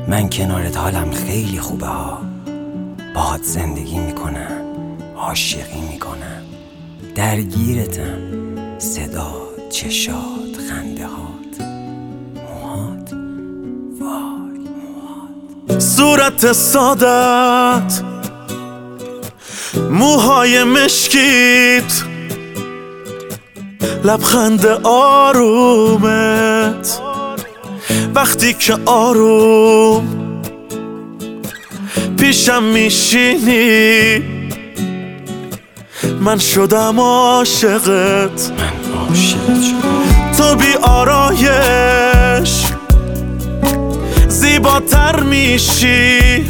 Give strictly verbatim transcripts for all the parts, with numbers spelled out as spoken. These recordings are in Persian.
من کنارت حالم خیلی خوبه ها. باهات زندگی میکنم، عاشقی میکنم، درگیرتم. صدا، چشات، خنده هات، موهات، وای موهات. صورت سادت، موهای مشکیت، لبخند آرومت وقتی که آروم پیشم میشینی من شدم عاشقت. من عاشقت شدم. تو بی آرایش زیباتر میشی،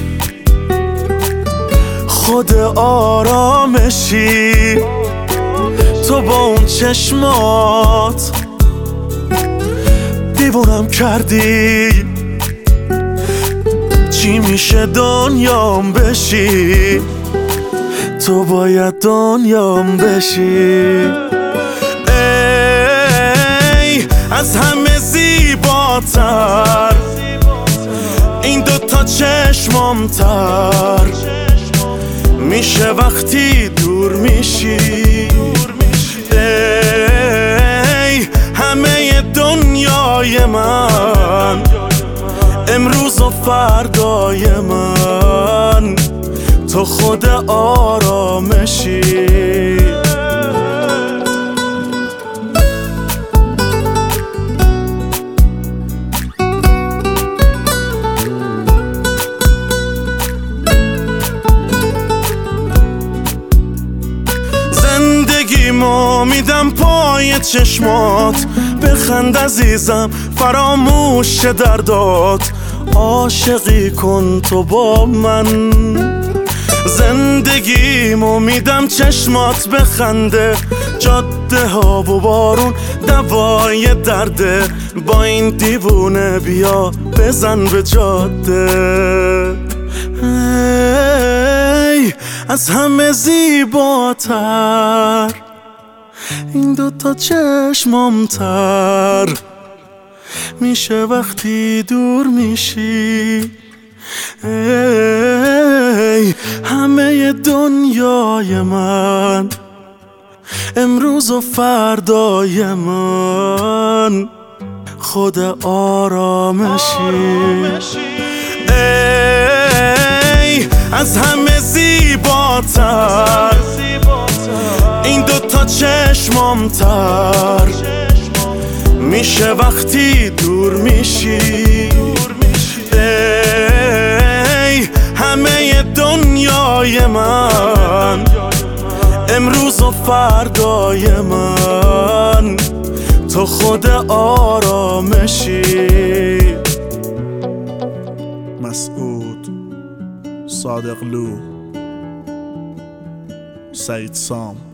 خود آرامشی. تو با اون چشمات دیوونم کردی. چی میشه دنیام بشی، تو باید دنیام بشی. ای از همه زیباتر این دوتا چشمام تر میشه وقتی دور میشی. ای همه دنیای من، امروز و فردای من، تو خود آرامشی. زندگیمو میدم پای چشمات، بخند عزیزم فراموش دردات. عاشقی کن تو با من، زندگیمو میدم چشمات بخنده. جاده ها و بارون دوای درده، با این دیوونه بیا بزن به جاده. ای از همه زیباتر این دوتا چشمام تر میشه وقتی دور میشی. ای همه دنیای من، امروز و فردای من، خود آرامشی. ای از همه زیباتر این دوتا چشمام تر میشه وقتی دور میشی. ای همه دنیای من، امروز و فردای من، تو خود آرامشی. مسعود صادقلو، سعید سام.